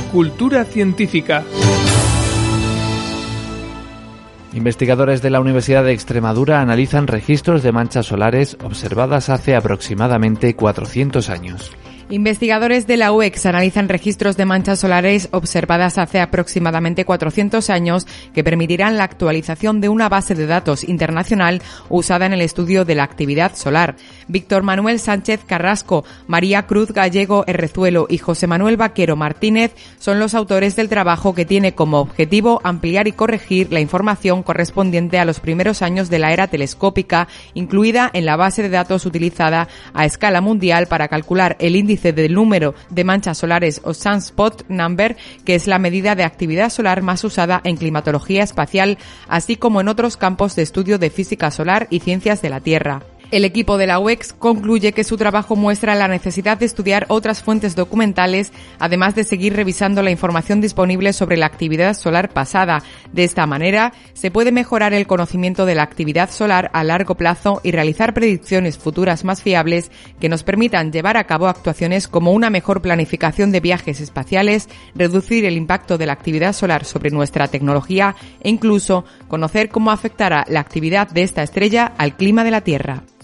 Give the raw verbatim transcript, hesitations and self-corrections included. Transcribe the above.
Cultura científica. Investigadores de la Universidad de Extremadura analizan registros de manchas solares observadas hace aproximadamente cuatrocientos años. Investigadores de la U E X analizan registros de manchas solares observadas hace aproximadamente cuatrocientos años que permitirán la actualización de una base de datos internacional usada en el estudio de la actividad solar. Víctor Manuel Sánchez Carrasco, María Cruz Gallego Herrezuelo y José Manuel Vaquero Martínez son los autores del trabajo, que tiene como objetivo ampliar y corregir la información correspondiente a los primeros años de la era telescópica, incluida en la base de datos utilizada a escala mundial para calcular el índice del número de manchas solares o Sunspot Number, que es la medida de actividad solar más usada en climatología espacial, así como en otros campos de estudio de física solar y ciencias de la Tierra. El equipo de la U E X concluye que su trabajo muestra la necesidad de estudiar otras fuentes documentales, además de seguir revisando la información disponible sobre la actividad solar pasada. De esta manera, se puede mejorar el conocimiento de la actividad solar a largo plazo y realizar predicciones futuras más fiables que nos permitan llevar a cabo actuaciones como una mejor planificación de viajes espaciales, reducir el impacto de la actividad solar sobre nuestra tecnología e incluso conocer cómo afectará la actividad de esta estrella al clima de la Tierra.